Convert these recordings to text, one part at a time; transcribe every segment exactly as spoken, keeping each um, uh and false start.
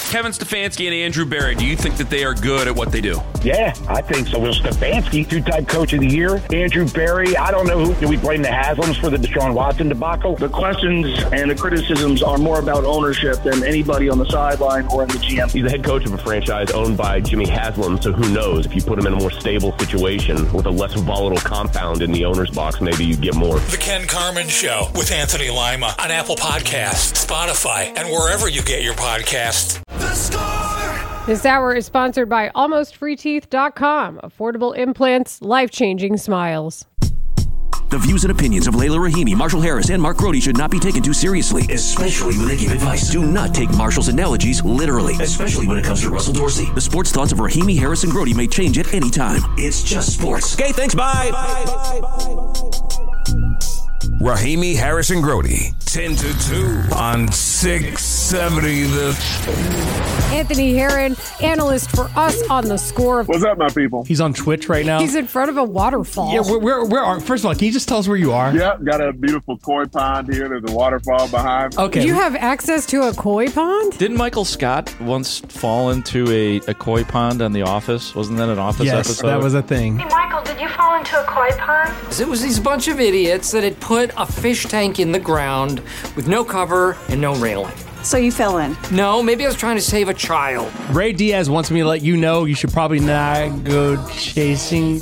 Kevin Stefanski and Andrew Berry, do you think that they are good at what they do? Yeah, I think so. Will Stefanski, two-time coach of the year. Andrew Berry, I don't know who. Do we blame the Haslams for the Deshaun Watson debacle? The questions and the criticisms are more about ownership than anybody on the sideline or in the G M. He's the head coach of a franchise owned by Jimmy Haslam, so who knows? If you put him in a more stable situation with a less volatile compound in the owner's box, maybe you get more. The Ken Carman Show with Anthony Lima on Apple Podcasts, Spotify, and wherever you get your podcasts. The Score! This hour is sponsored by almost free teeth dot com. Affordable implants, life-changing smiles. The views and opinions of Layla Rahimi, Marshall Harris, and Mark Grody should not be taken too seriously, especially when they give advice. Do not take Marshall's analogies literally, especially when it comes to Russell Dorsey. The sports thoughts of Rahimi, Harris, and Grody may change at any time. It's just sports. Okay, thanks, bye. bye, bye, bye. Rahimi, Harris, and Grody, ten to two on six seventy The Anthony Herron, analyst for us on The Score. What's up, my people? He's on Twitch right now. He's in front of a waterfall. Yeah, where, where, where are, first of all, can you just tell us where you are? Yeah, got a beautiful koi pond here. There's a waterfall behind me. Okay. You have access to a koi pond? Didn't Michael Scott once fall into a, a koi pond on The Office? Wasn't that an Office yes, episode? Yes, that was a thing. Hey, Michael, did you fall into a koi pond? It was these bunch of idiots that had put a fish tank in the ground with no cover and no railing. So you fell in? No, maybe I was trying to save a child. Ray Diaz wants me to let you know you should probably not go chasing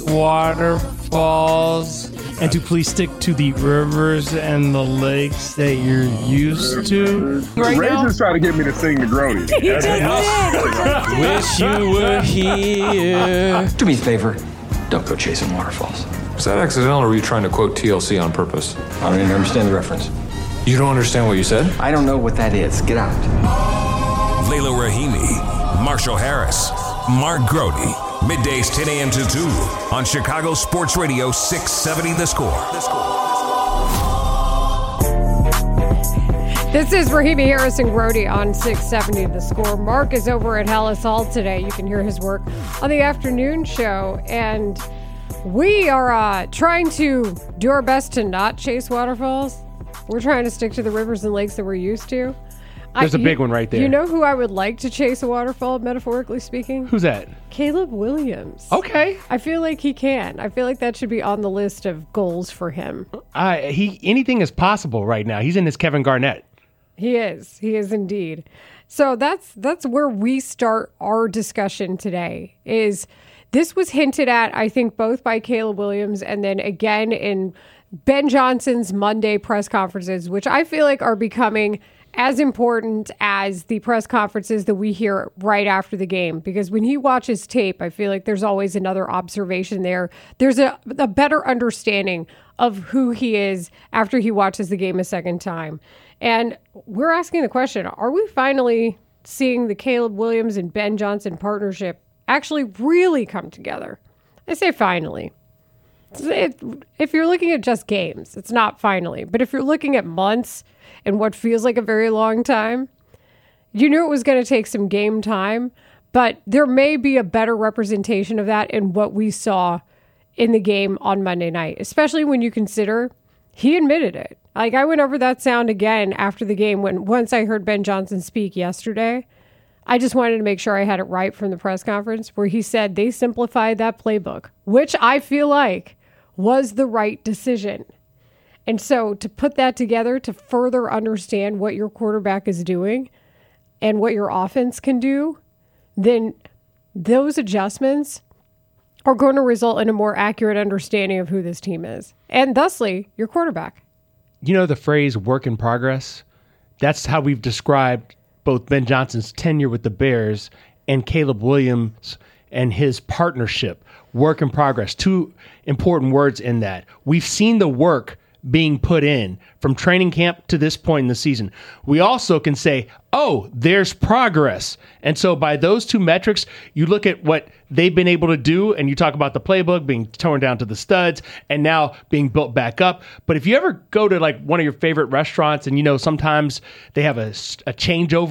waterfalls and to please stick to the rivers and the lakes that you're used to. Right Ray's now? Just trying to get me to sing the Grody. He just did. Wish you were here. Do me a favor. Don't go chasing waterfalls. Was that accidental, or were you trying to quote T L C on purpose? I don't even understand the reference. You don't understand what you said? I don't know what that is. Get out. Layla Rahimi, Marshall Harris, Mark Grody. Middays ten a.m. to two on Chicago Sports Radio six seventy The Score. The Score. This is Rahimi, Harris, and Grody on six seventy The Score. Mark is over at Hallis Hall today. You can hear his work on the afternoon show. And we are uh, trying to do our best to not chase waterfalls. We're trying to stick to the rivers and lakes that we're used to. There's I, a big you, one right there. You know who I would like to chase a waterfall, metaphorically speaking? Who's that? Caleb Williams. Okay. I feel like he can. I feel like that should be on the list of goals for him. Uh, he anything is possible right now. He's in his Kevin Garnett. He is. He is indeed. So that's that's where we start our discussion today. Is this was hinted at, I think, both by Caleb Williams and then again in Ben Johnson's Monday press conferences, which I feel like are becoming as important as the press conferences that we hear right after the game. Because when he watches tape, I feel like there's always another observation there. There's a, a better understanding of who he is after he watches the game a second time. And we're asking the question, are we finally seeing the Caleb Williams and Ben Johnson partnership actually really come together? I say finally. If you're looking at just games, it's not finally. But if you're looking at months and what feels like a very long time, you knew it was going to take some game time. But there may be a better representation of that in what we saw in the game on Monday night, especially when you consider he admitted it. Like, I went over that sound again after the game when once I heard Ben Johnson speak yesterday. I just wanted to make sure I had it right from the press conference where he said they simplified that playbook, which I feel like was the right decision. And so to put that together to further understand what your quarterback is doing and what your offense can do, then those adjustments are going to result in a more accurate understanding of who this team is and thusly your quarterback. You know the phrase work in progress? That's how we've described both Ben Johnson's tenure with the Bears and Caleb Williams and his partnership. Work in progress. Two important words in that. We've seen the work being put in from training camp to this point in the season. We also can say, oh, there's progress. And so by those two metrics, you look at what they've been able to do, and you talk about the playbook being torn down to the studs and now being built back up. But if you ever go to like one of your favorite restaurants and, you know, sometimes they have a, a changeover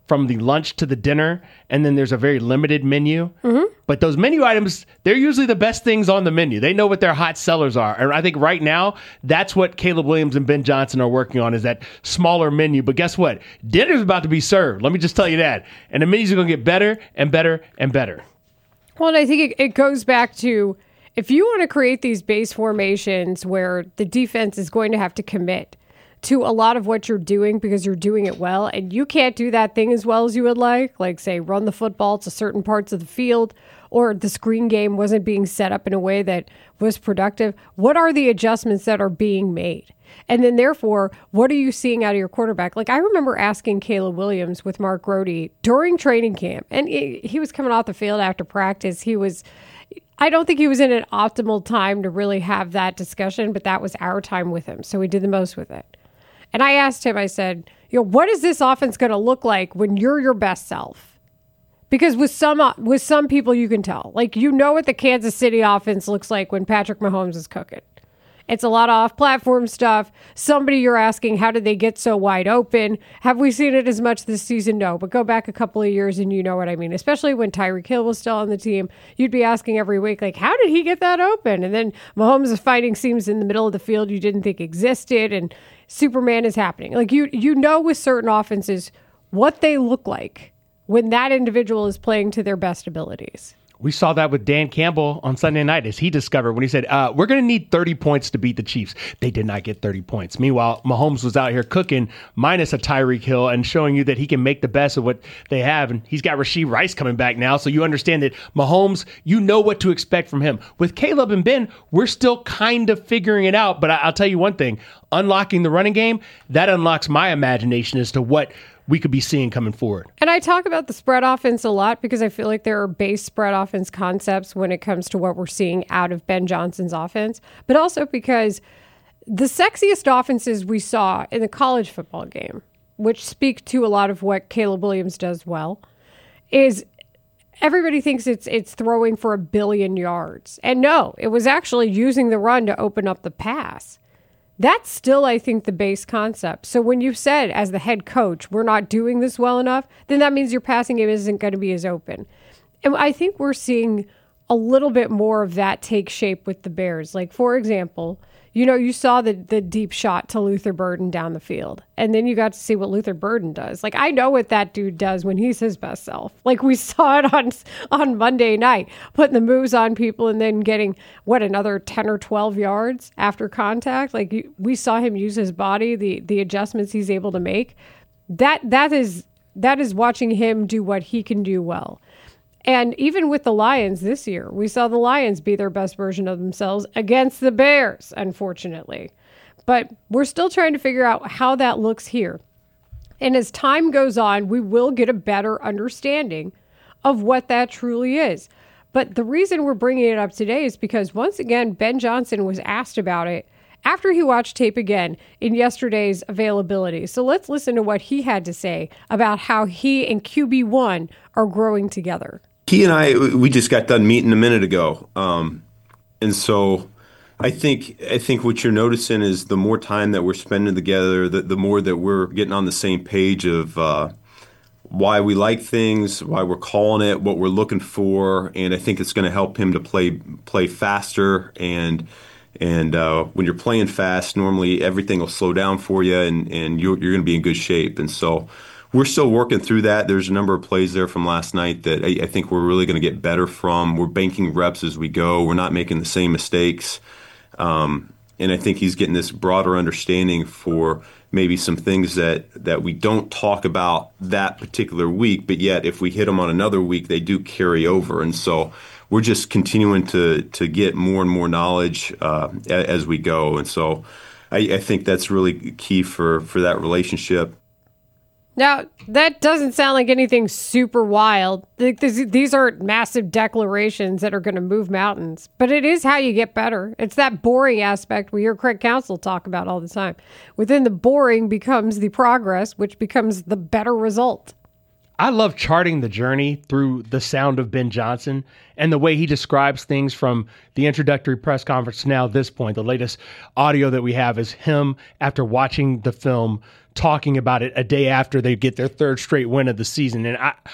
from the lunch to the dinner, and then there's a very limited menu. Mm-hmm. But those menu items, they're usually the best things on the menu. They know what their hot sellers are. And I think right now, that's what Caleb Williams and Ben Johnson are working on, is that smaller menu. But guess what? Dinner's about to be served. Let me just tell you that. And the menus are going to get better and better and better. Well, and I think it, it goes back to, if you want to create these base formations where the defense is going to have to commit to a lot of what you're doing because you're doing it well, and you can't do that thing as well as you would like, like say run the football to certain parts of the field, or the screen game wasn't being set up in a way that was productive, what are the adjustments that are being made? And then therefore, what are you seeing out of your quarterback? Like I remember asking Caleb Williams with Mark Grody during training camp, and he was coming off the field after practice. He was, I don't think he was in an optimal time to really have that discussion, but that was our time with him. So we did the most with it. And I asked him, I said, you know, what is this offense going to look like when you're your best self? Because with some with some people, you can tell. Like, you know what the Kansas City offense looks like when Patrick Mahomes is cooking. It's a lot of off-platform stuff. Somebody you're asking, how did they get so wide open? Have we seen it as much this season? No. But go back a couple of years and you know what I mean. Especially when Tyreek Hill was still on the team, you'd be asking every week, like, how did he get that open? And then Mahomes is finding seams in the middle of the field you didn't think existed, and Superman is happening. Like, you you know with certain offenses what they look like when that individual is playing to their best abilities. We saw that with Dan Campbell on Sunday night, as he discovered when he said, uh, we're going to need thirty points to beat the Chiefs. They did not get thirty points. Meanwhile, Mahomes was out here cooking minus a Tyreek Hill and showing you that he can make the best of what they have. And he's got Rashee Rice coming back now. So you understand that Mahomes, you know what to expect from him. With Caleb and Ben, we're still kind of figuring it out. But I- I'll tell you one thing, unlocking the running game, that unlocks my imagination as to what we could be seeing coming forward. And I talk about the spread offense a lot because I feel like there are base spread offense concepts when it comes to what we're seeing out of Ben Johnson's offense, but also because the sexiest offenses we saw in the college football game, which speak to a lot of what Caleb Williams does well, is everybody thinks it's it's throwing for a billion yards. And no, it was actually using the run to open up the pass. That's still, I think, the base concept. So when you said, as the head coach, we're not doing this well enough, then that means your passing game isn't going to be as open. And I think we're seeing a little bit more of that take shape with the Bears. Like, for example, you know, you saw the the deep shot to Luther Burden down the field, and then you got to see what Luther Burden does. Like, I know what that dude does when he's his best self. Like, we saw it on on Monday night, putting the moves on people and then getting, what, another ten or twelve yards after contact. Like, you, we saw him use his body, the the adjustments he's able to make. That that is that is watching him do what he can do well. And even with the Lions this year, we saw the Lions be their best version of themselves against the Bears, unfortunately. But we're still trying to figure out how that looks here. And as time goes on, we will get a better understanding of what that truly is. But the reason we're bringing it up today is because, once again, Ben Johnson was asked about it after he watched tape again in yesterday's availability. So let's listen to what he had to say about how he and Q B one are growing together. He and I, we just got done meeting a minute ago. Um, and so I think I think what you're noticing is the more time that we're spending together, the, the more that we're getting on the same page of uh, why we like things, why we're calling it, what we're looking for. And I think it's going to help him to play play faster. And and uh, when you're playing fast, normally everything will slow down for you, and, and you're, you're going to be in good shape. And so we're still working through that. There's a number of plays there from last night that I, I think we're really going to get better from. We're banking reps as we go. We're not making the same mistakes. Um, and I think he's getting this broader understanding for maybe some things that, that we don't talk about that particular week, but yet if we hit them on another week, they do carry over. And so we're just continuing to to get more and more knowledge uh, as we go. And so I, I think that's really key for, for that relationship. Now, that doesn't sound like anything super wild. These aren't massive declarations that are going to move mountains, but it is how you get better. It's that boring aspect we hear Craig Counsell talk about all the time. Within the boring becomes the progress, which becomes the better result. I love charting the journey through the sound of Ben Johnson and the way he describes things from the introductory press conference to now this point. The latest audio that we have is him after watching the film talking about it a day after they get their third straight win of the season. And I,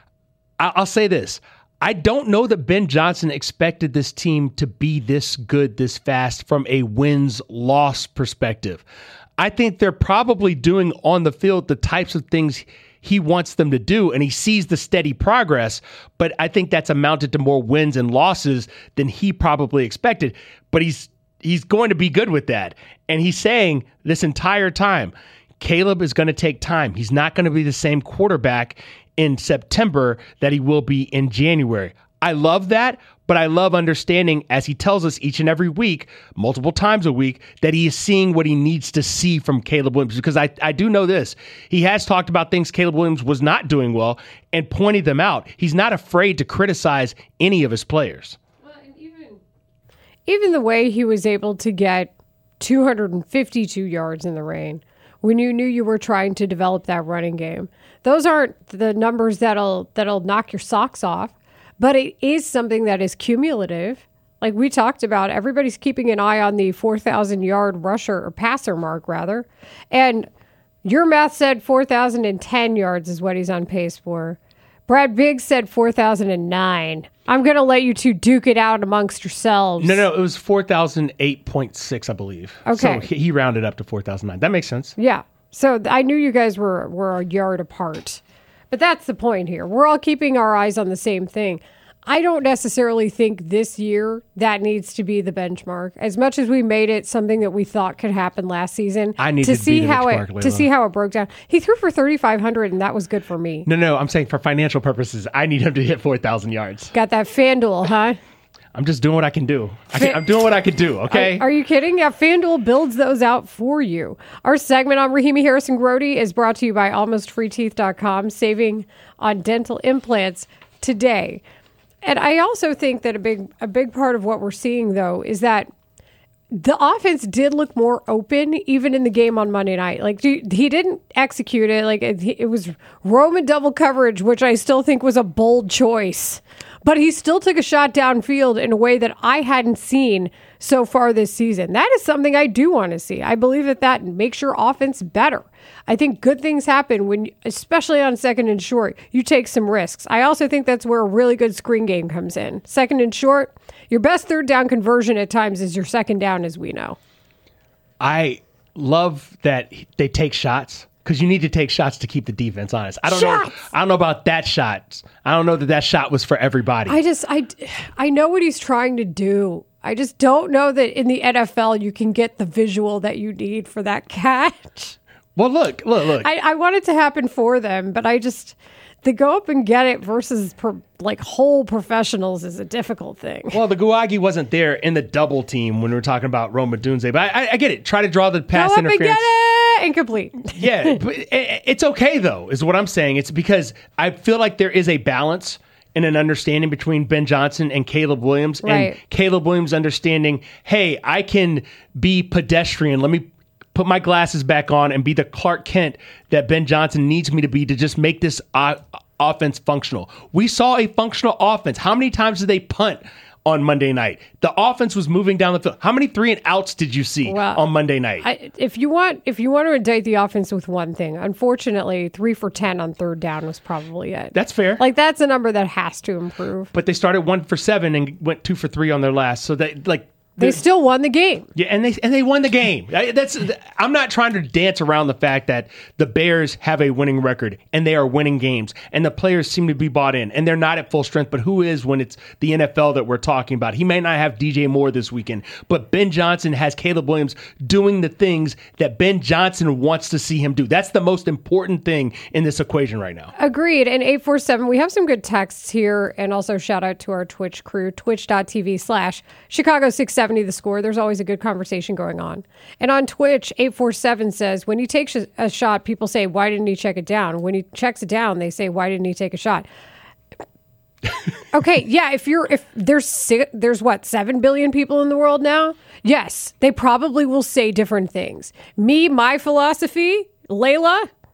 I'll say this. I don't know that Ben Johnson expected this team to be this good this fast from a wins-loss perspective. I think they're probably doing on the field the types of things he wants them to do, and he sees the steady progress, but I think that's amounted to more wins and losses than he probably expected. But he's he's going to be good with that. And he's saying this entire time, Caleb is going to take time. He's not going to be the same quarterback in September that he will be in January. I love that, but I love understanding, as he tells us each and every week, multiple times a week, that he is seeing what he needs to see from Caleb Williams. Because I, I do know this. He has talked about things Caleb Williams was not doing well and pointed them out. He's not afraid to criticize any of his players. Well, and even, even the way he was able to get two hundred fifty-two yards in the rain when you knew you were trying to develop that running game. Those aren't the numbers that'll that'll knock your socks off. But it is something that is cumulative. Like we talked about, everybody's keeping an eye on the four thousand yard rusher or passer mark, rather. And your math said four thousand ten yards is what he's on pace for. Brad Biggs said four thousand nine. I'm going to let you two duke it out amongst yourselves. No, no, it was four thousand eight point six, I believe. Okay. So he, he rounded up to four thousand nine. That makes sense. Yeah. So I knew you guys were, were a yard apart. But that's the point here. We're all keeping our eyes on the same thing. I don't necessarily think this year that needs to be the benchmark. As much as we made it something that we thought could happen last season, I need to, to see be the how benchmark, it Layla. to see how it broke down. He threw for thirty-five hundred, and that was good for me. No, no, I'm saying for financial purposes, I need him to hit four thousand yards. Got that FanDuel, huh? I'm just doing what I can do. I can, I'm doing what I can do, okay? Are, are you kidding? Yeah, FanDuel builds those out for you. Our segment on Rahimi Harris and Grody is brought to you by almost free teeth dot com, saving on dental implants today. And I also think that a big a big part of what we're seeing, though, is that the offense did look more open even in the game on Monday night. Like, he didn't execute it. Like, it, it was Roman double coverage, which I still think was a bold choice. But he still took a shot downfield in a way that I hadn't seen so far this season. That is something I do want to see. I believe that that makes your offense better. I think good things happen when, especially on second and short, you take some risks. I also think that's where a really good screen game comes in. Second and short, your best third down conversion at times is your second down, as we know. I love that they take shots, because you need to take shots to keep the defense honest. I don't Shots! know. I don't know about that shot. I don't know that that shot was for everybody. I just, I, I know what he's trying to do. I just don't know that in the N F L you can get the visual that you need for that catch. Well, look, look, look. I, I want it to happen for them, but I just, to go up and get it versus pro, like whole professionals is a difficult thing. Well, the Guagi wasn't there in the double team when we were talking about Rome Odunze, but I, I, I get it. Try to draw the pass go up interference. And get it! Incomplete. Yeah, but it's okay, though, is what I'm saying. It's because I feel like there is a balance and an understanding between Ben Johnson and Caleb Williams. Right. And Caleb Williams understanding, hey, I can be pedestrian. Let me put my glasses back on and be the Clark Kent that Ben Johnson needs me to be to just make this uh, offense functional. We saw a functional offense. How many times did they punt on Monday night? The offense was moving down the field. How many three and outs did you see well, on Monday night? I, if you want, if you want to indict the offense with one thing, unfortunately, three for ten on third down was probably it. That's fair. Like, that's a number that has to improve. But they started one for seven and went two for three on their last. So they like. They still won the game. Yeah, and they and they won the game. That's I'm not trying to dance around the fact that the Bears have a winning record and they are winning games and the players seem to be bought in and they're not at full strength. But who is when it's the N F L that we're talking about? He may not have D J Moore this weekend, but Ben Johnson has Caleb Williams doing the things that Ben Johnson wants to see him do. That's the most important thing in this equation right now. Agreed. And eight four seven, we have some good texts here, and also shout out to our Twitch crew, twitch.tv slash Chicago six seventy The Score. There's always a good conversation going on. And on Twitch, eight four seven says, when he takes a shot, people say, why didn't he check it down? When he checks it down, they say, why didn't he take a shot? Okay, yeah, if you're, if there's, six, there's what, seven billion people in the world now? Yes, they probably will say different things. Me, my philosophy, Layla,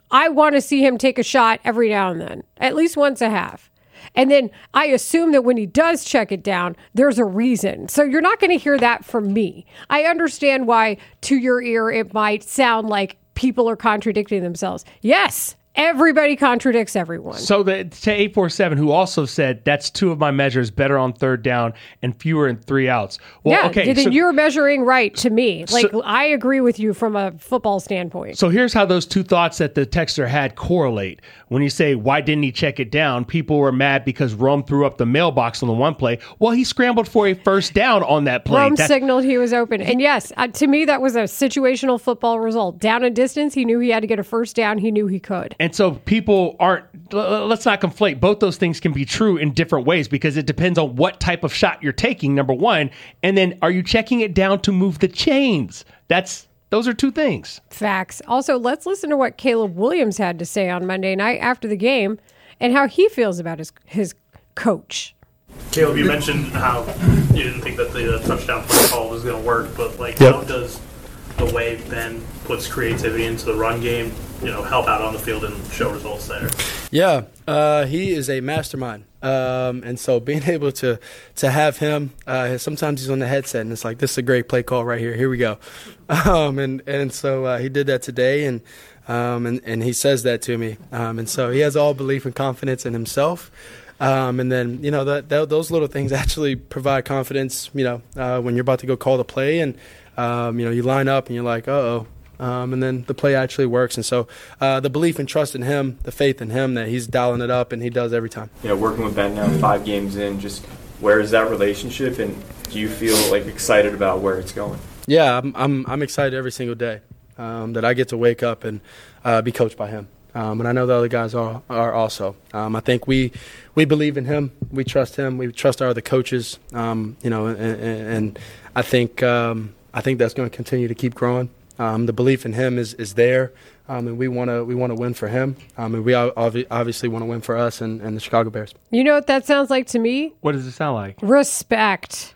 I want to see him take a shot every now and then, at least once a half. And then I assume that when he does check it down, there's a reason. So you're not going to hear that from me. I understand why to your ear it might sound like people are contradicting themselves. Yes, everybody contradicts everyone. So the, to eight four seven, who also said, that's two of my measures, better on third down and fewer in three outs. Well, yeah, okay, then so, you're measuring right to me. Like, so, I agree with you from a football standpoint. So here's how those two thoughts that the texter had correlate. When you say, why didn't he check it down? People were mad because Rome threw up the mailbox on the one play. Well, he scrambled for a first down on that play. Rome that, signaled he was open. And yes, uh, to me, that was a situational football result. Down and distance, he knew he had to get a first down. He knew he could. And so people aren't, let's not conflate. Both those things can be true in different ways because it depends on what type of shot you're taking, number one. And then are you checking it down to move the chains? That's Those are two things. Facts. Also, let's listen to what Caleb Williams had to say on Monday night after the game and how he feels about his his coach. Caleb, you mentioned how you didn't think that the touchdown play call was going to work, but like, yep. how does the way Ben puts creativity into the run game, you know, help out on the field and show results there? Yeah, uh, he is a mastermind. Um, and so being able to to have him, uh, sometimes he's on the headset and it's like, this is a great play call right here. Here we go. Um, and, and so uh, he did that today, and, um, and and he says that to me. Um, and so he has all belief and confidence in himself. Um, and then, you know, that, that those little things actually provide confidence, you know, uh, when you're about to go call the play and, um, you know, you line up and you're like, uh-oh. Um, and then the play actually works. And so uh, the belief and trust in him, the faith in him that he's dialing it up and he does every time. You know, working with Ben now five games in, just where is that relationship, and do you feel like excited about where it's going? Yeah, I'm I'm, I'm excited every single day um, that I get to wake up and uh, be coached by him. Um, and I know the other guys are are also. Um, I think we we believe in him. We trust him. We trust our other coaches. Um, you know, and, and, and I think um, I think that's going to continue to keep growing. Um, the belief in him is, is there, um, and we want to we want to win for him, um, and we obvi- obviously want to win for us and, and the Chicago Bears. You know what that sounds like to me? What does it sound like? Respect.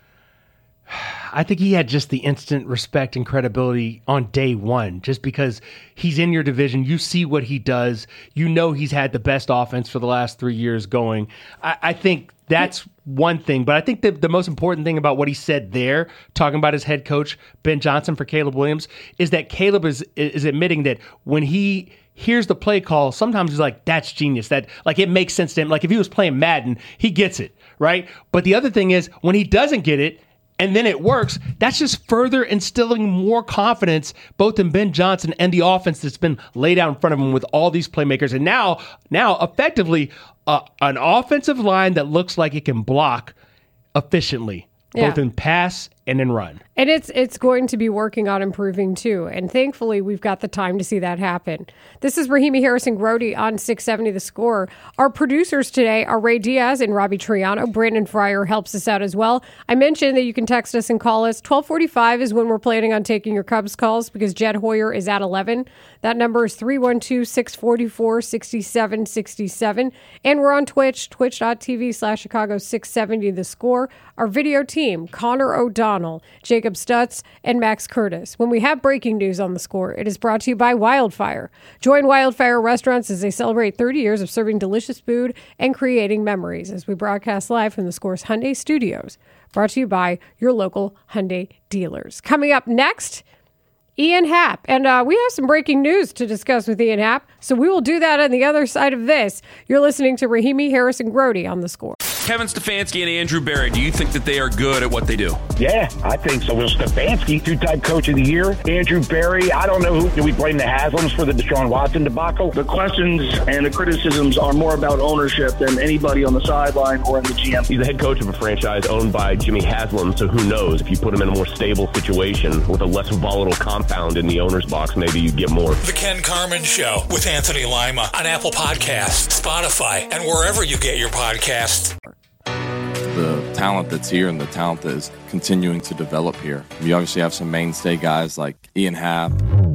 I think he had just the instant respect and credibility on day one, just because he's in your division. You see what he does. You know he's had the best offense for the last three years going. I, I think that's one thing. But I think the, the most important thing about what he said there, talking about his head coach, Ben Johnson, for Caleb Williams, is that Caleb is is admitting that when he hears the play call, sometimes he's like, that's genius. That like it makes sense to him. Like if he was playing Madden, he gets it, right? But the other thing is when he doesn't get it, and then it works, that's just further instilling more confidence both in Ben Johnson and the offense that's been laid out in front of him with all these playmakers. And now, now effectively, uh, an offensive line that looks like it can block efficiently, yeah. both in pass and in run. And it's it's going to be working on improving too. And thankfully, we've got the time to see that happen. This is Rahimi Harrison-Grody on six seventy The Score. Our producers today are Ray Diaz and Robbie Triano. Brandon Fryer helps us out as well. I mentioned that you can text us and call us. twelve forty-five is when we're planning on taking your Cubs calls because Jed Hoyer is at eleven. That number is three one two, six four four, six seven six seven. And we're on Twitch, twitch.tv slash Chicago six seventy The Score. Our video team, Connor O'Donnell, Jacob Stutz, and Max Curtis. When we have breaking news on The Score, it is brought to you by Wildfire. Join Wildfire Restaurants as they celebrate thirty years of serving delicious food and creating memories as we broadcast live from The Score's Hyundai Studios. Brought to you by your local Hyundai dealers. Coming up next, Ian Happ. And uh, we have some breaking news to discuss with Ian Happ, so we will do that on the other side of this. You're listening to Rahimi Harrison-Grody on The Score. Kevin Stefanski and Andrew Berry, do you think that they are good at what they do? Yeah, I think so. Will Stefanski, two-time coach of the year. Andrew Berry, I don't know who. Do we blame the Haslams for the Deshaun Watson debacle? The questions and the criticisms are more about ownership than anybody on the sideline or in the G M. He's the head coach of a franchise owned by Jimmy Haslam, so who knows? If you put him in a more stable situation with a less volatile compound in the owner's box, maybe you get more. The Ken Carman Show with Anthony Lima on Apple Podcasts, Spotify, and wherever you get your podcasts. The talent that's here and the talent that is continuing to develop here. We obviously have some mainstay guys like Ian Happ.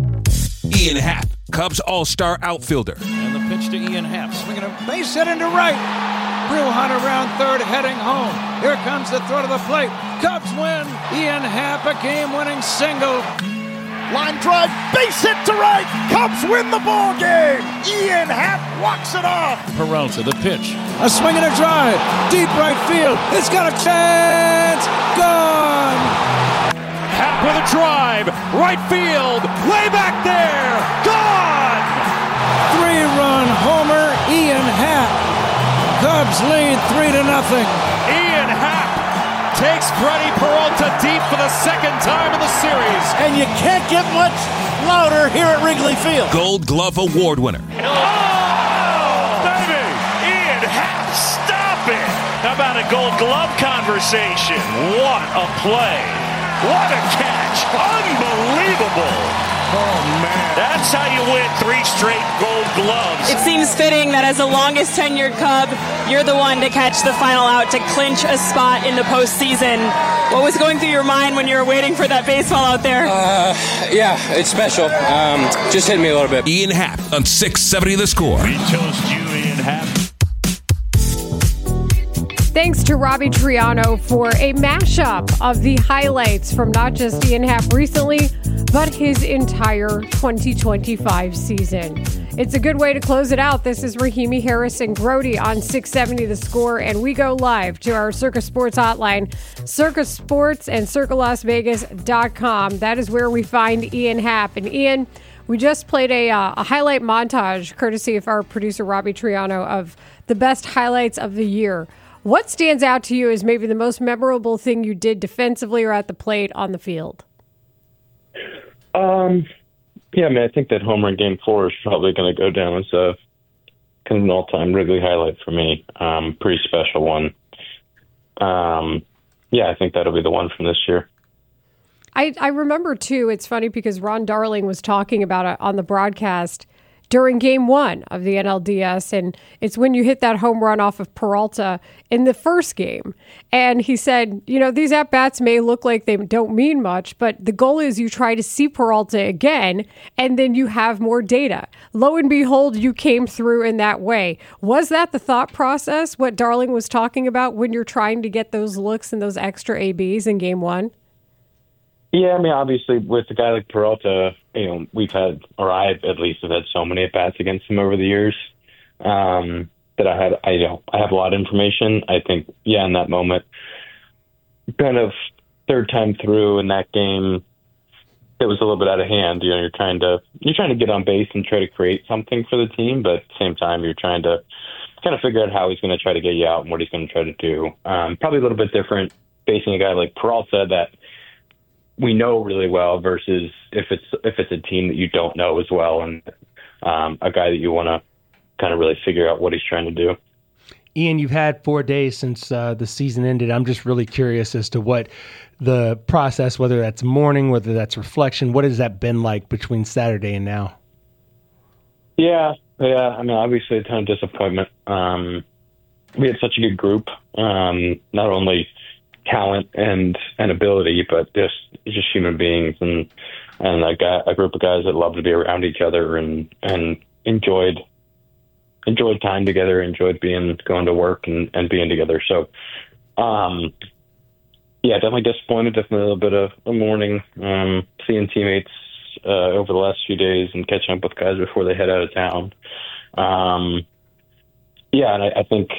Ian Happ, Cubs all-star outfielder. And the pitch to Ian Happ, swinging a base hit into right. Brewhun around third, heading home. Here comes the throw to the plate. Cubs win. Ian Happ, a game-winning single. Line drive, base hit to right. Cubs win the ball game. Ian Happ walks it off. Peralta, the pitch. A swing and a drive. Deep right field. It's got a chance. Gone. Happ with a drive. Right field. Way back there. Gone. Three-run homer. Ian Happ. Cubs lead three to nothing. Ian Happ takes Freddie Peralta deep for the second time in the series. And you can't get much louder here at Wrigley Field. Gold Glove Award winner. Oh, baby! Ian Happ, stop it! How about a Gold Glove conversation? What a play. What a catch. Unbelievable. Oh, man. That's how you win three straight Gold Gloves. It seems fitting that as the longest tenured Cub, you're the one to catch the final out to clinch a spot in the postseason. What was going through your mind when you were waiting for that baseball out there? Uh, yeah, it's special. Um, just hit me a little bit. Ian Happ on six seventy The Score. We toast you, Ian Happ. Thanks to Robbie Triano for a mashup of the highlights from not just Ian Happ recently, but his entire twenty twenty-five season. It's a good way to close it out. This is Rahimi Harris and Grody on six seventy The Score, and we go live to our Circa Sports hotline, Circa Sports and Circa Las Vegas dot com. That is where we find Ian Happ. And Ian, we just played a, uh, a highlight montage, courtesy of our producer Robbie Triano, of the best highlights of the year. What stands out to you as maybe the most memorable thing you did defensively or at the plate on the field? Um, yeah, I mean, I think that home run game four is probably going to go down as a kind of an all-time Wrigley highlight for me. Um, pretty special one. Um, yeah, I think that'll be the one from this year. I, I remember, too, it's funny because Ron Darling was talking about it on the broadcast during game one of the N L D S, and it's when you hit that home run off of Peralta in the first game. And he said, you know, these at-bats may look like they don't mean much, but the goal is you try to see Peralta again, and then you have more data. Lo and behold, you came through in that way. Was that the thought process, what Darling was talking about when you're trying to get those looks and those extra A Bs in game one? Yeah, I mean, obviously, with a guy like Peralta, you know, we've had, or I at least have had so many at-bats against him over the years um, that I had, I, you know, I have a lot of information. I think, yeah, in that moment, kind of third time through in that game, it was a little bit out of hand. You know, you're trying to, you're trying to get on base and try to create something for the team, but at the same time, you're trying to kind of figure out how he's going to try to get you out and what he's going to try to do. Um, probably a little bit different facing a guy like Peralta that we know really well versus if it's if it's a team that you don't know as well, and um, a guy that you want to kind of really figure out what he's trying to do. Ian, you've had four days since uh, the season ended. I'm just really curious as to what the process, whether that's mourning, whether that's reflection, what has that been like between Saturday and now? Yeah, yeah. I mean, obviously a ton of disappointment. Um, we had such a good group, um, not only talent and, and ability, but just just human beings and and a, guy, a group of guys that love to be around each other and and enjoyed enjoyed time together, enjoyed being going to work and, and being together. So, um, yeah, definitely disappointed. Definitely a little bit of a mourning. Um, seeing teammates uh, over the last few days and catching up with guys before they head out of town. Um, yeah, and I, I think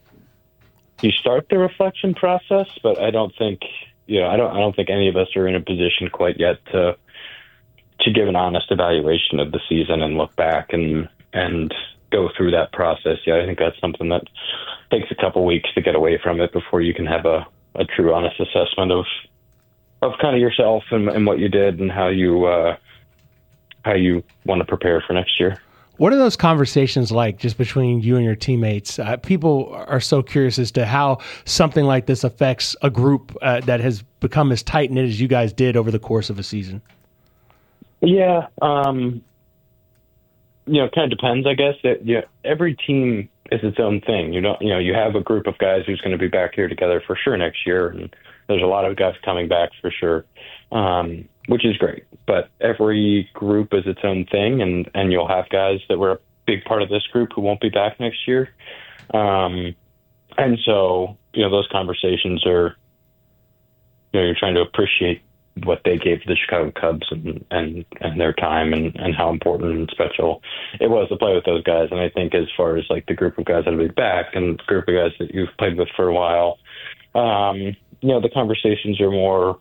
you start the reflection process, but I don't think, you know, I don't, I don't think any of us are in a position quite yet to, to give an honest evaluation of the season and look back and, and go through that process. Yeah, I think that's something that takes a couple weeks to get away from it before you can have a, a true honest assessment of, of kind of yourself and, and what you did and how you, uh, how you want to prepare for next year. What are those conversations like just between you and your teammates? Uh, people are so curious as to how something like this affects a group uh, that has become as tight-knit as you guys did over the course of a season. Yeah. Um, you know, it kind of depends, I guess. It, you know, every team is its own thing. You know, you know, you have a group of guys who's going to be back here together for sure next year, and there's a lot of guys coming back for sure, um, which is great. But every group is its own thing, and, and you'll have guys that were a big part of this group who won't be back next year. Um, and so, you know, those conversations are, you know, you're trying to appreciate what they gave to the Chicago Cubs and, and, and their time and, and how important and special it was to play with those guys. And I think as far as like the group of guys that will be back and the group of guys that you've played with for a while, um, you know, the conversations are more,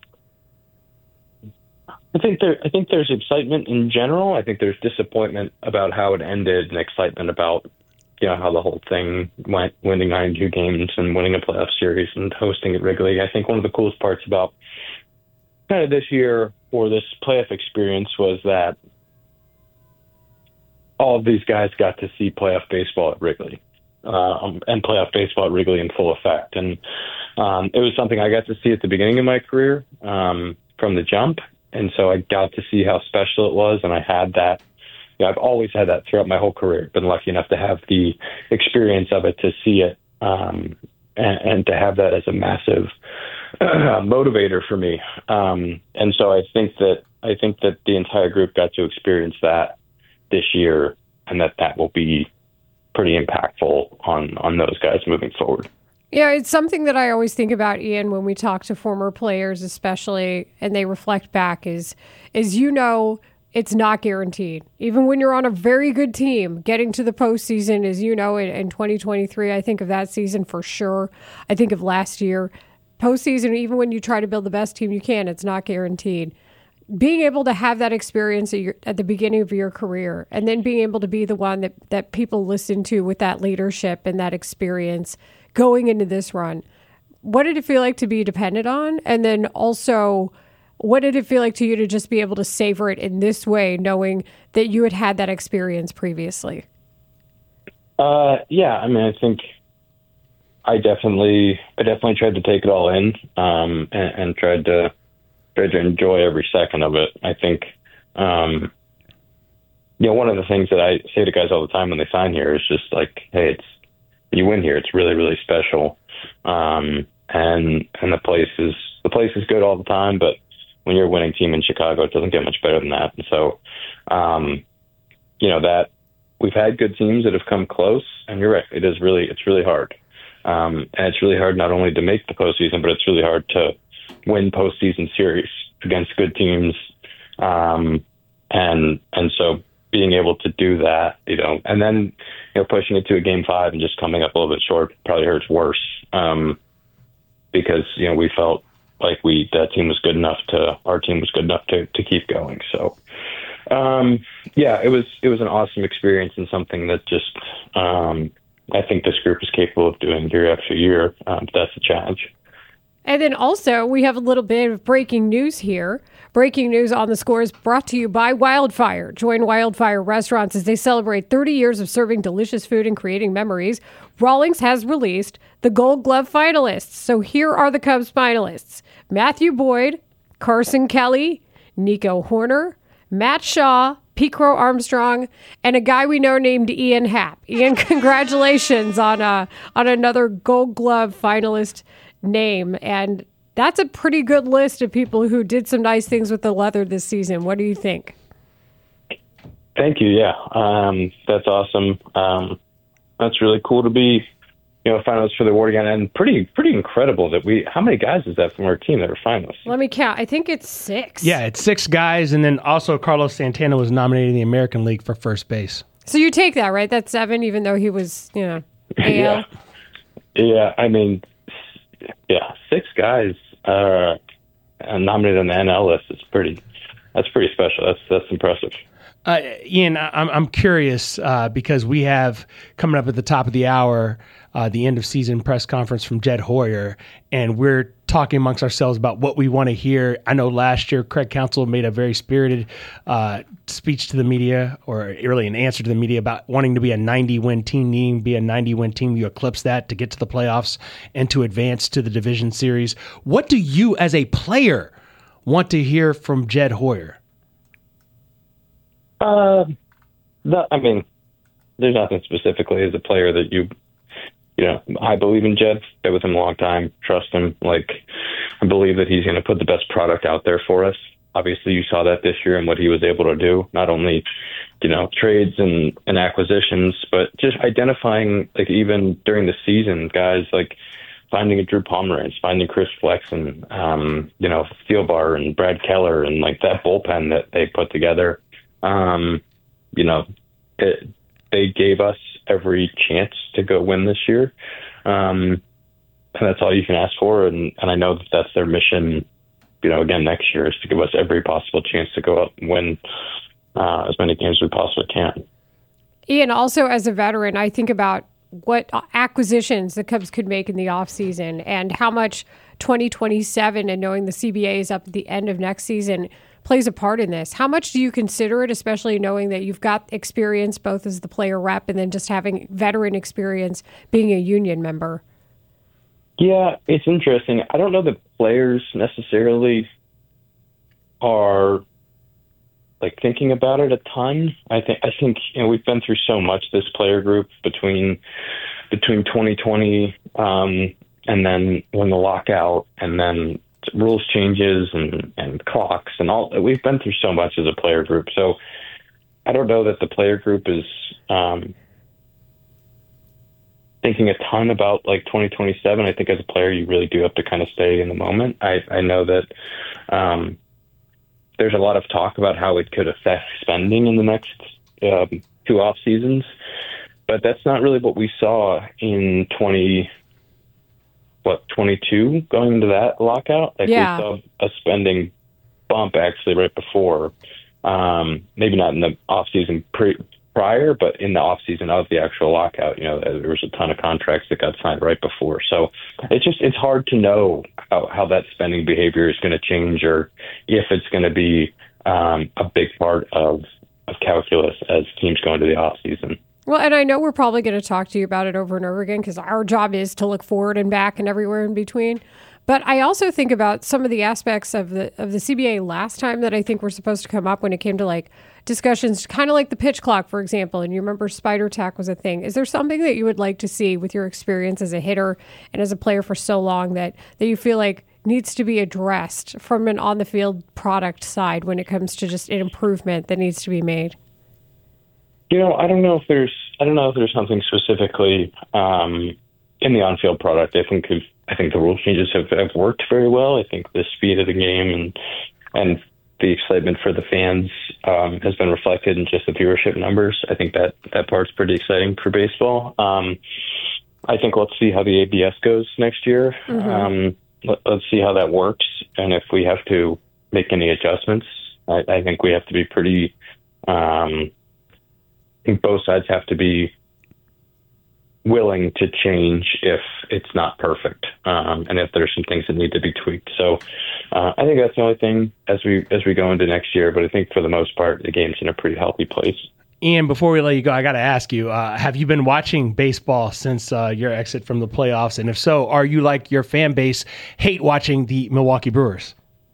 I think there, I think there's excitement in general. I think there's disappointment about how it ended and excitement about, you know, how the whole thing went, winning ninety-two games and winning a playoff series and hosting it regularly. I think one of the coolest parts about kind of this year or this playoff experience was that all of these guys got to see playoff baseball at Wrigley um, and playoff baseball at Wrigley in full effect. And um, it was something I got to see at the beginning of my career um, from the jump. And so I got to see how special it was. And I had that, you know, I've always had that throughout my whole career. Been lucky enough to have the experience of it, to see it, um, and, and to have that as a massive uh, motivator for me. Um, and so I think that I think that the entire group got to experience that this year, and that that will be pretty impactful on on those guys moving forward. Yeah, it's something that I always think about, Ian, when we talk to former players, especially, and they reflect back, is, is you know, it's not guaranteed. Even when you're on a very good team, getting to the postseason, as you know, in, in twenty twenty-three, I think of that season for sure. I think of last year. Postseason, even when you try to build the best team you can, it's not guaranteed. Being able to have that experience at, your, at the beginning of your career, and then being able to be the one that, that people listen to with that leadership and that experience going into this run, what did it feel like to be dependent on? And then also, what did it feel like to you to just be able to savor it in this way, knowing that you had had that experience previously? Uh, yeah, I mean, I think I definitely, I definitely tried to take it all in, um, and, and tried to, tried to enjoy every second of it. I think, um, you know, one of the things that I say to guys all the time when they sign here is just like, hey, it's, when you win here, it's really, really special. Um, and, and the place is, the place is good all the time, but when you're a winning team in Chicago, it doesn't get much better than that. And so, um, you know, that we've had good teams that have come close, and you're right. It is really, it's really hard. Um, and it's really hard not only to make the postseason, but it's really hard to win postseason series against good teams. Um, and, and so being able to do that, you know, and then, you know, pushing it to a game five and just coming up a little bit short probably hurts worse. Um, because, you know, we felt like we, that team was good enough to, our team was good enough to, to keep going. So, um, yeah, it was, it was an awesome experience and something that just, um, I think this group is capable of doing year after year. Um, that's a challenge. And then also, we have a little bit of breaking news here. Breaking news on The Score is brought to you by Wildfire. Join Wildfire Restaurants as they celebrate thirty years of serving delicious food and creating memories. Rawlings has released the Gold Glove finalists. So here are the Cubs finalists: Matthew Boyd, Carson Kelly, Nico Horner, Matt Shaw, Pete Crow Armstrong, and a guy we know named Ian Happ. Ian, congratulations on uh, on another Gold Glove finalist name. And that's a pretty good list of people who did some nice things with the leather this season. What do you think? Thank you. Yeah, um, that's awesome. Um, that's really cool to be, you know, finalists for the award again, and pretty pretty incredible that we. How many guys is that from our team that are finalists? Let me count. I think it's six. Yeah, it's six guys, and then also Carlos Santana was nominated in the American League for first base. So you take that, right? That's seven, even though he was, you know, A L. Yeah, yeah. I mean, yeah, six guys uh, nominated on the N L list is pretty. That's pretty special. That's that's impressive. Uh, Ian, I'm I'm curious uh, because we have coming up at the top of the hour uh, the end of season press conference from Jed Hoyer, and we're talking amongst ourselves about what we want to hear. I know last year Craig Counsell made a very spirited uh, speech to the media, or really an answer to the media, about wanting to be a ninety-win team, needing to be a ninety-win team. You eclipse that to get to the playoffs and to advance to the division series. What do you, as a player, want to hear from Jed Hoyer? Uh, no, I mean, there's nothing specifically as a player that you, you know, I believe in Jed. Been with him a long time. Trust him. Like, I believe that he's going to put the best product out there for us. Obviously, you saw that this year and what he was able to do. Not only, you know, trades and, and acquisitions, but just identifying, like, even during the season, guys like finding a Drew Pomeranz, finding Chris Flexen, um, you know, Thielbar and Brad Keller, and like that bullpen that they put together. Um, you know, it, they gave us every chance to go win this year. Um, and that's all you can ask for. And, and I know that that's their mission, you know, again, next year is to give us every possible chance to go out and win uh, as many games as we possibly can. Ian, also as a veteran, I think about what acquisitions the Cubs could make in the offseason and how much twenty twenty-seven and knowing the C B A is up at the end of next season plays a part in this. How much do you consider it, especially knowing that you've got experience both as the player rep and then just having veteran experience being a union member? Yeah, it's interesting. I don't know that players necessarily are like thinking about it a ton. I think I think you know we've been through so much this player group between between twenty twenty um, and then when the lockout and then rules changes and, and clocks and all. We've been through so much as a player group. So I don't know that the player group is um, thinking a ton about like twenty twenty-seven. I think as a player, you really do have to kind of stay in the moment. I, I know that um, there's a lot of talk about how it could affect spending in the next um, two off seasons, but that's not really what we saw in twenty. What, twenty-two going into that lockout? Like yeah. We saw a spending bump actually right before, um, maybe not in the off season pre- prior, but in the off season of the actual lockout. You know, there was a ton of contracts that got signed right before. So it's just it's hard to know how, how that spending behavior is going to change, or if it's going to be um, a big part of of calculus as teams go into the off season. Well, and I know we're probably going to talk to you about it over and over again because our job is to look forward and back and everywhere in between. But I also think about some of the aspects of the of the C B A last time that I think were supposed to come up when it came to like discussions, kind of like the pitch clock, for example. And you remember Spider Tack was a thing. Is there something that you would like to see with your experience as a hitter and as a player for so long that, that you feel like needs to be addressed from an on-the-field product side when it comes to just an improvement that needs to be made? You know, I don't know if there's, I don't know if there's something specifically um, in the on-field product. I think, if, I think the rule changes have, have worked very well. I think the speed of the game and and the excitement for the fans um, has been reflected in just the viewership numbers. I think that that part's pretty exciting for baseball. Um, I think let's see how the A B S goes next year. Mm-hmm. Um, let, let's see how that works, and if we have to make any adjustments, I, I think we have to be pretty. Um, I think both sides have to be willing to change if it's not perfect, um, and if there's some things that need to be tweaked. So uh, I think that's the only thing as we as we go into next year. But I think for the most part, the game's in a pretty healthy place. Ian, before we let you go, I got to ask you: uh, have you been watching baseball since uh, your exit from the playoffs? And if so, are you like your fan base hate watching the Milwaukee Brewers?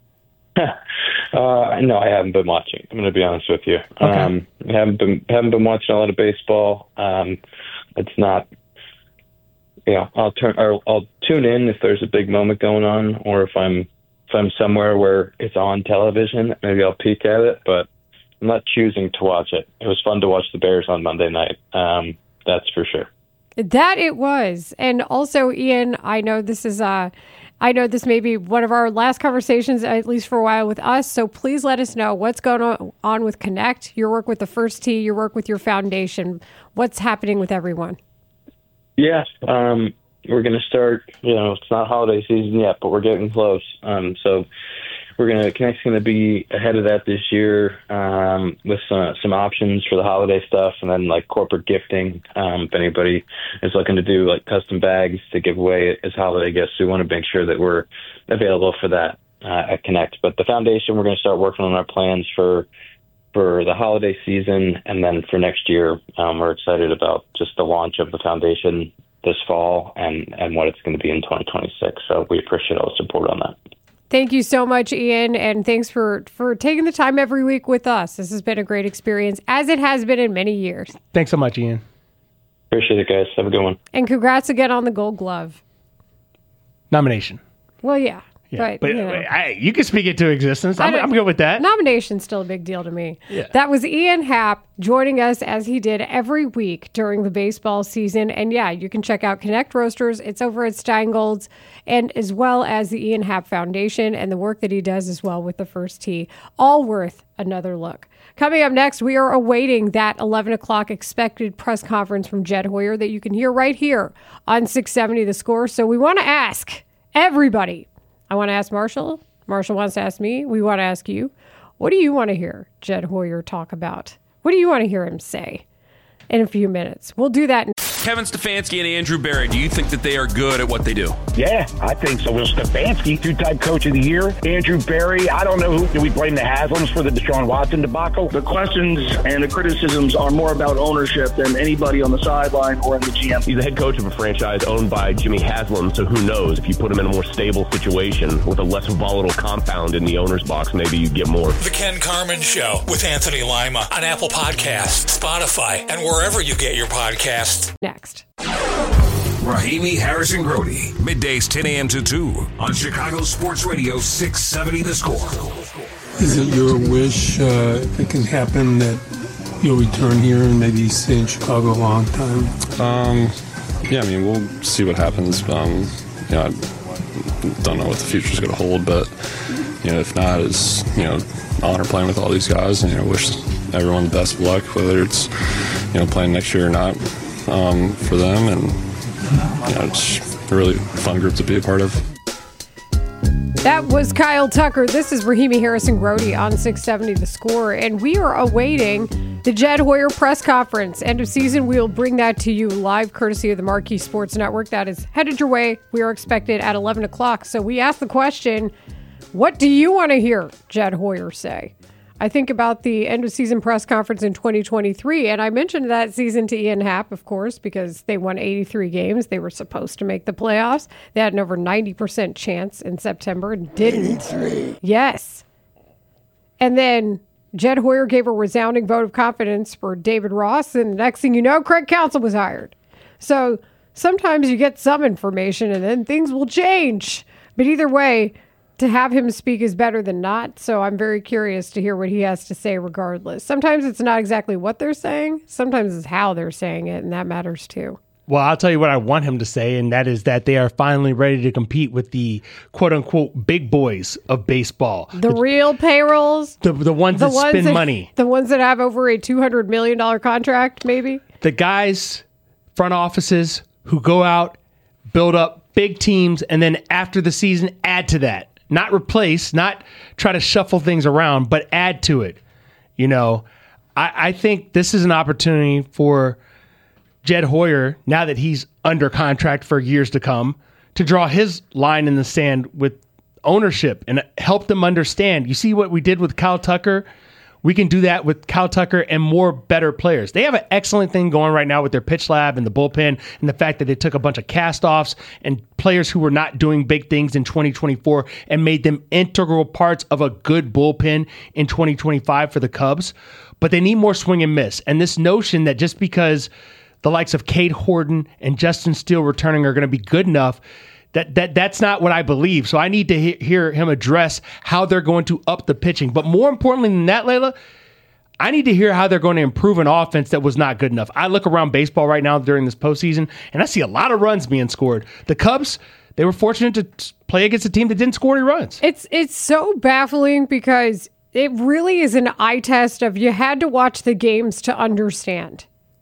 Uh, no, I haven't been watching. I'm going to be honest with you. Okay. Um, I haven't been haven't been watching a lot of baseball. Um, it's not. Yeah, I'll turn or I'll tune in if there's a big moment going on, or if I'm if I'm somewhere where it's on television, maybe I'll peek at it. But I'm not choosing to watch it. It was fun to watch the Bears on Monday night. Um, that's for sure. That it was, and also Ian, I know this is uh I know this may be one of our last conversations, at least for a while, with us. So please let us know what's going on with Connect, your work with the First Tee, your work with your foundation. What's happening with everyone? Yeah, um, we're going to start, you know, it's not holiday season yet, but we're getting close. Um, so we're going to, Connect's going to be ahead of that this year um, with some, some options for the holiday stuff, and then like corporate gifting. Um, if anybody is looking to do like custom bags to give away as holiday gifts, we want to make sure that we're available for that uh, at Connect. But the foundation, we're going to start working on our plans for for the holiday season, and then for next year, um, we're excited about just the launch of the foundation this fall and, and what it's going to be in twenty twenty-six. So we appreciate all the support on that. Thank you so much, Ian, and thanks for, for taking the time every week with us. This has been a great experience, as it has been in many years. Thanks so much, Ian. Appreciate it, guys. Have a good one. And congrats again on the Gold Glove nomination. Well, yeah. Yeah, but, but you know. I, you can speak it to existence. I'm, I'm good with that. Nomination's still a big deal to me. Yeah. That was Ian Happ joining us as he did every week during the baseball season. And yeah, you can check out Connect Roasters. It's over at Steingold's, and as well as the Ian Happ Foundation and the work that he does as well with the First Tee. All worth another look. Coming up next, we are awaiting that eleven o'clock expected press conference from Jed Hoyer that you can hear right here on six seventy The Score. So we want to ask everybody. I want to ask Marshall. Marshall wants to ask me. We want to ask you. What do you want to hear Jed Hoyer talk about? What do you want to hear him say in a few minutes? We'll do that. Kevin Stefanski and Andrew Berry, do you think that they are good at what they do? Yeah, I think so. Will Stefanski, two-time coach of the year. Andrew Berry, I don't know who. Do we blame the Haslams for the Deshaun Watson debacle? The questions and the criticisms are more about ownership than anybody on the sideline or in the G M. He's the head coach of a franchise owned by Jimmy Haslam, so who knows? If you put him in a more stable situation with a less volatile compound in the owner's box, maybe you get more. The Ken Carman Show with Anthony Lima on Apple Podcasts, Spotify, and wherever you get your podcasts. Next. Rahimi Harrison Grody, middays ten a.m. to two on Chicago Sports Radio six seventy The Score. Is it your wish, uh, if it can happen, that you'll return here and maybe stay in Chicago a long time? Um, yeah, I mean, we'll see what happens. Um, you know, I don't know what the future's going to hold, but, you know, if not, it's, you know, honor playing with all these guys, and, you know, wish everyone the best of luck, whether it's, you know, playing next year or not. Um, for them, and you know, it's a really fun group to be a part of. That was Kyle Tucker. This is Rahimi Harrison Grody on six seventy The Score, and we are awaiting the Jed Hoyer press conference. End of season, we will bring that to you live, courtesy of the Marquee Sports Network. That is headed your way. We are expected at eleven o'clock. So we asked the question, what do you want to hear Jed Hoyer say? I think about the end of season press conference in twenty twenty-three, and I mentioned that season to Ian Happ, of course, because they won eighty-three games. They were supposed to make the playoffs. They had an over ninety percent chance in September and didn't. eighty-three Yes. And then Jed Hoyer gave a resounding vote of confidence for David Ross, and the next thing you know, Craig Counsell was hired. So sometimes you get some information and then things will change. But either way, to have him speak is better than not, so I'm very curious to hear what he has to say regardless. Sometimes it's not exactly what they're saying. Sometimes it's how they're saying it, and that matters too. Well, I'll tell you what I want him to say, and that is that they are finally ready to compete with the quote-unquote big boys of baseball. The, the real payrolls? The, the ones the that ones spend that, money. The ones that have over a two hundred million dollars contract, maybe? The guys, front offices, who go out, build up big teams, and then after the season, add to that. Not replace, not try to shuffle things around, but add to it. You know, I, I think this is an opportunity for Jed Hoyer, now that he's under contract for years to come, to draw his line in the sand with ownership and help them understand. You see what we did with Kyle Tucker? We can do that with Kyle Tucker and more better players. They have an excellent thing going right now with their pitch lab and the bullpen, and the fact that they took a bunch of cast-offs and players who were not doing big things in twenty twenty-four and made them integral parts of a good bullpen in twenty twenty-five for the Cubs. But they need more swing and miss. And this notion that just because the likes of Cade Horton and Justin Steele returning are going to be good enough, That that that's not what I believe. So I need to he- hear him address how they're going to up the pitching. But more importantly than that, Layla, I need to hear how they're going to improve an offense that was not good enough. I look around baseball right now during this postseason, and I see a lot of runs being scored. The Cubs, they were fortunate to play against a team that didn't score any runs. It's it's so baffling because it really is an eye test of you had to watch the games to understand.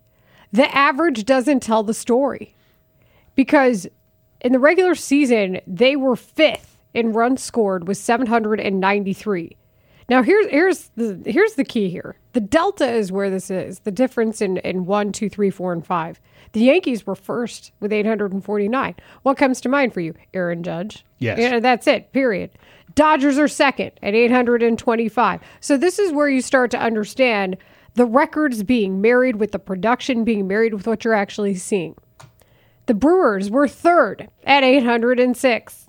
The average doesn't tell the story because in the regular season, they were fifth in runs scored with seven hundred ninety-three. Now, here's here's the here's the key here. The delta is where this is. The difference in, in one, two, three, four, and five. The Yankees were first with eight hundred forty-nine. What comes to mind for you? Aaron Judge. Yes. Yeah, that's it, period. Dodgers are second at eight hundred twenty-five. So this is where you start to understand the records being married with the production, being married with what you're actually seeing. The Brewers were third at eight hundred six.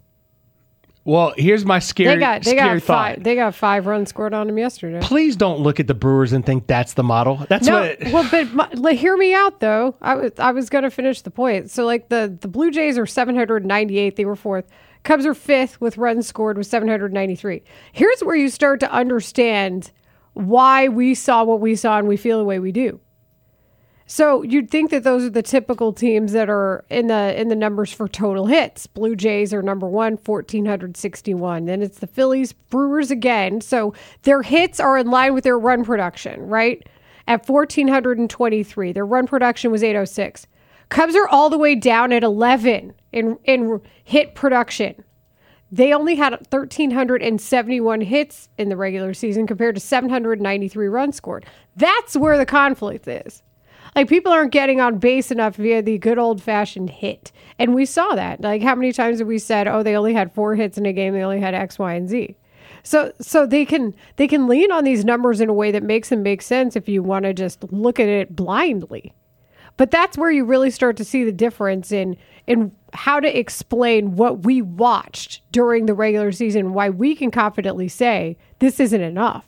Well, here's my scary, they got, they scary got thought. Five, they got five runs scored on them yesterday. Please don't look at the Brewers and think that's the model. That's no, what. It, well, but my, like, hear me out though. I was I was going to finish the point. So, like the the Blue Jays are seven hundred ninety-eight. They were fourth. Cubs are fifth with runs scored with seven hundred ninety-three. Here's where you start to understand why we saw what we saw and we feel the way we do. So you'd think that those are the typical teams that are in the in the numbers for total hits. Blue Jays are number one, one thousand four hundred sixty-one. Then it's the Phillies, Brewers again. So their hits are in line with their run production, right? At one thousand four hundred twenty-three. Their run production was eight oh six. Cubs are all the way down at eleven in, in hit production. They only had one thousand three hundred seventy-one hits in the regular season compared to seven hundred ninety-three runs scored. That's where the conflict is. Like, people aren't getting on base enough via the good old-fashioned hit. And we saw that. Like, how many times have we said, oh, they only had four hits in a game, they only had X, Y, and Z. So so they can they can lean on these numbers in a way that makes them make sense if you want to just look at it blindly. But that's where you really start to see the difference in in how to explain what we watched during the regular season, why we can confidently say this isn't enough.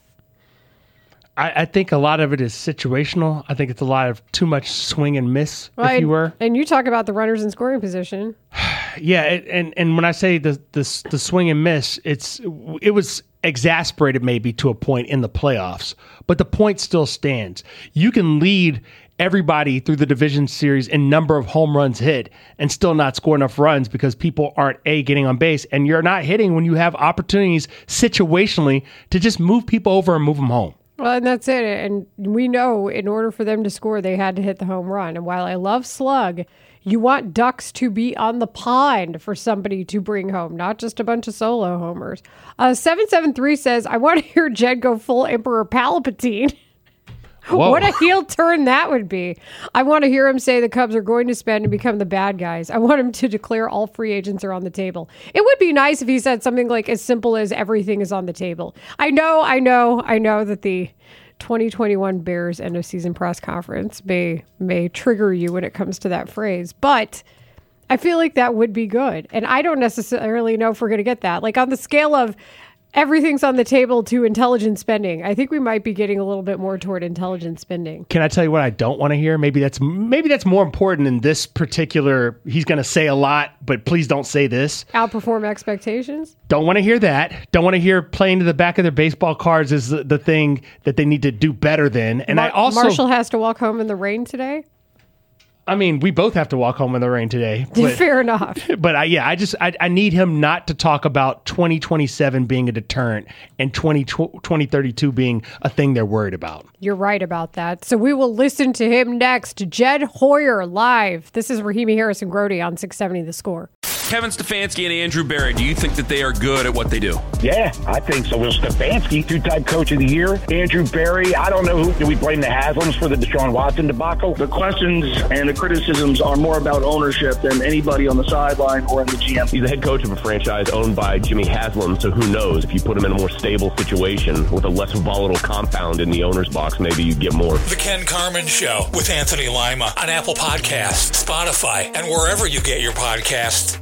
I, I think a lot of it is situational. I think it's a lot of too much swing and miss, well, if you were. And you talk about the runners in scoring position. Yeah, it, and and when I say the, the the swing and miss, it's it was exasperated maybe to a point in the playoffs, but the point still stands. You can lead everybody through the division series in number of home runs hit and still not score enough runs because people aren't A, getting on base, and you're not hitting when you have opportunities situationally to just move people over and move them home. Well, and that's it. And we know in order for them to score, they had to hit the home run. And while I love slug, you want ducks to be on the pond for somebody to bring home, not just a bunch of solo homers. Uh, seven seven three says, I want to hear Jed go full Emperor Palpatine. Whoa. What a heel turn that would be. I want to hear him say the Cubs are going to spend and become the bad guys. I want him to declare all free agents are on the table. It would be nice if he said something like as simple as everything is on the table. I know, I know, I know that the twenty twenty-one Bears end of season press conference may may trigger you when it comes to that phrase, but I feel like that would be good. And I don't necessarily know if we're going to get that. Like, on the scale of everything's on the table to intelligent spending, I think we might be getting a little bit more toward intelligent spending. Can I tell you what I don't want to hear? Maybe that's maybe that's more important in this particular, he's going to say a lot, but please don't say this. Outperform expectations? Don't want to hear that. Don't want to hear playing to the back of their baseball cards is the, the thing that they need to do better than. And Mar- I also Marshall has to walk home in the rain today? I mean, we both have to walk home in the rain today. But, Fair enough. But I, yeah, I just I, I need him not to talk about twenty twenty-seven being a deterrent and twenty thirty-two being a thing they're worried about. You're right about that. So we will listen to him next. Jed Hoyer live. This is Rahimi Harris and Grody on six seventy The Score. Kevin Stefanski and Andrew Berry, do you think that they are good at what they do? Yeah, I think so. Will Stefanski, two-time coach of the year. Andrew Berry, I don't know who. Do we blame the Haslams for the Deshaun Watson debacle? The questions and the criticisms are more about ownership than anybody on the sideline or in the G M. He's the head coach of a franchise owned by Jimmy Haslam, so who knows? If you put him in a more stable situation with a less volatile compound in the owner's box, maybe you get more. The Ken Carman Show with Anthony Lima on Apple Podcasts, Spotify, and wherever you get your podcasts.